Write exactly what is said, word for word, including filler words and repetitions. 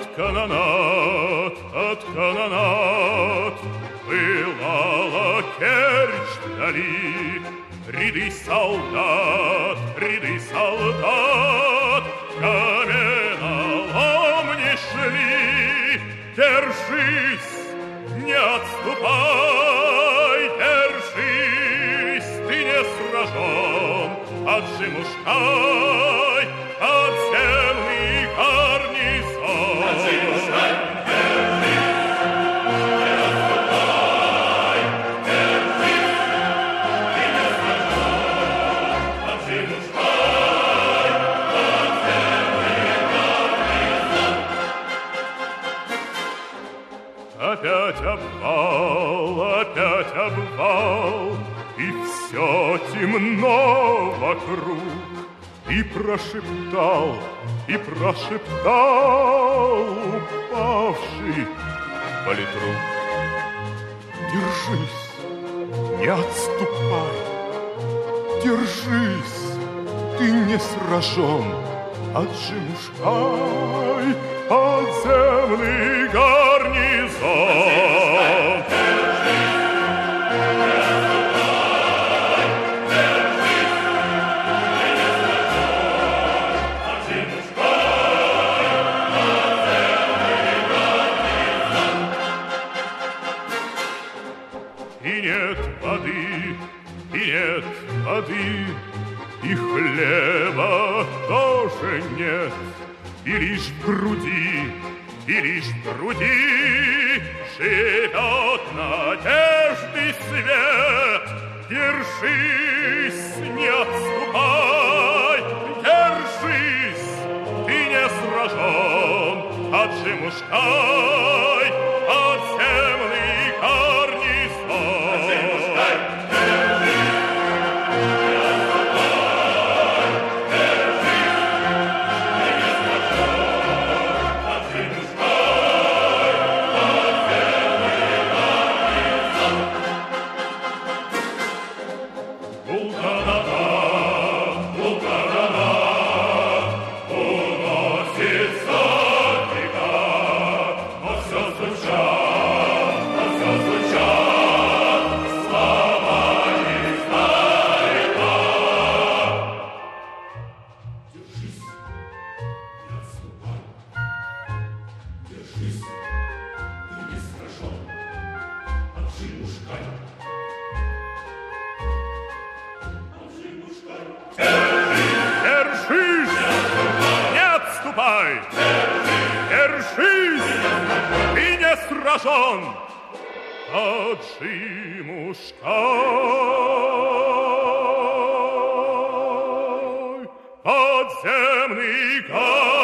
канонад, от канонад пылала Керчь вдали. Ряды солдат, ряды солдат каменолом не шли. Держись, не отступай, держись, ты не сражен. Отжимушкай, подземный гарнизон. Отжимушкай, опять обвал, опять обвал, и все темно вокруг. И прошептал, и прошептал упавший политрук: держись, не отступай, держись, ты не сражен. Отжимушкай, подземный гарнизон. И нет воды, и нет воды, и хлеба тоже нет, и лишь в груди, и лишь в груди живет надежды свет. Держись, не отступай, держись, ты не сражен. Отжимушкай, подземный гарнизон. Отжимушкай, держись, ты не сражен. Отжимушкай, подземный гарнизон.